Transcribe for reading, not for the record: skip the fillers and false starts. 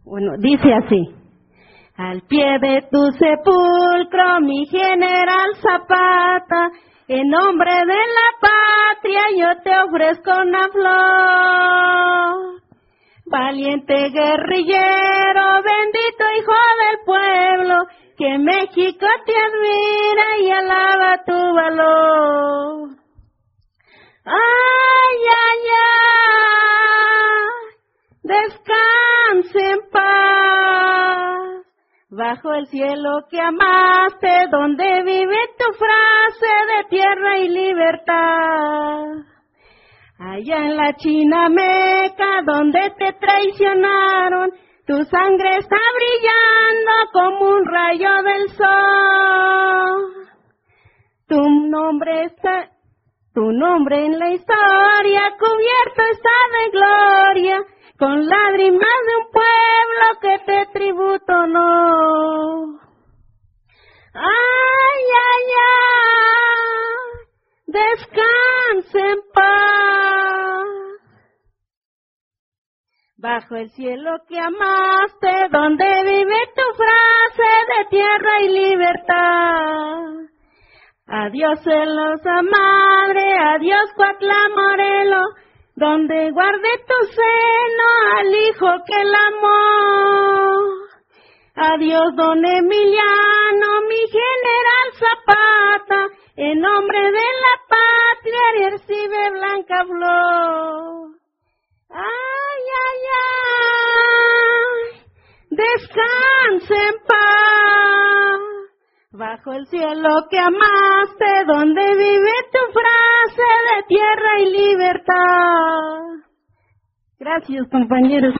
Bueno, dice así. Al pie de tu sepulcro, mi general Zapata, en nombre de la patria yo te ofrezco una flor. Valiente guerrillero, bendito hijo del pueblo, que México te admira y alaba tu valor. Ay, ay, ay, descanse en paz, bajo el cielo que amaste, donde vive tu frase de tierra y libertad. Allá en la Chinameca, donde te traicionaron, tu sangre está brillando como un rayo del sol. Tu nombre en la historia cubierto está de gloria, con lágrimas de un pueblo que te tributo honor. Ay, ay, ay, descanse en paz, bajo el cielo que amaste, donde vive tu frase de tierra y libertad. Adiós celosa madre, adiós Cuautla Morelos, donde guarde tu seno al hijo que la amó. Adiós don Emiliano, mi general Zapata, en nombre de la patria recibe blanca flor. Ay, ay, ay, descanse en paz, bajo el cielo que amaste, donde vive tu frase de tierra y libertad. Gracias, compañeros.